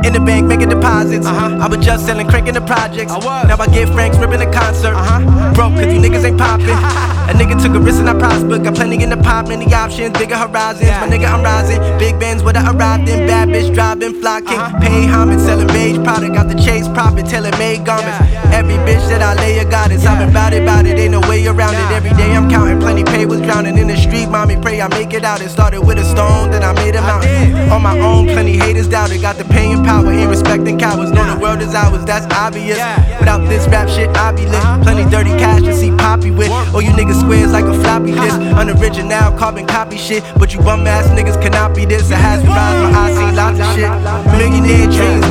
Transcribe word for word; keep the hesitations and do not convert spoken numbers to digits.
In the bank making deposits. uh-huh. I was just selling crank in the projects. I was. Now I get Franks ripping a concert. uh-huh. Broke cause you niggas ain't poppin'. A nigga took a risk and I prospered. Got plenty in the pop, many options, bigger horizons. yeah. My nigga I'm rising. Big Benz where I arrived in. Bad bitch driving, flocking. uh-huh. Pay homage, selling beige product. Got the chase profit, tailor-made garments. yeah, yeah. Every bitch that I lay a goddess. yeah. I've been bout it, bout it, ain't no way around yeah. it. Every day I'm counting, plenty pay was drowning in the street. Mommy pray I make it out. It started with a stone, then I made a mountain. On my own, plenty haters doubted. Got the paying power, ain't respecting cowards. Know the world is ours, that's obvious. Without this rap shit, I be lit. Plenty dirty cash to see Poppy with. Or you niggas squares like a floppy disk. Unoriginal, carbon copy shit. But you bum ass niggas cannot be this. I has rise my eyes, seen lots of shit. Millionaire dreams.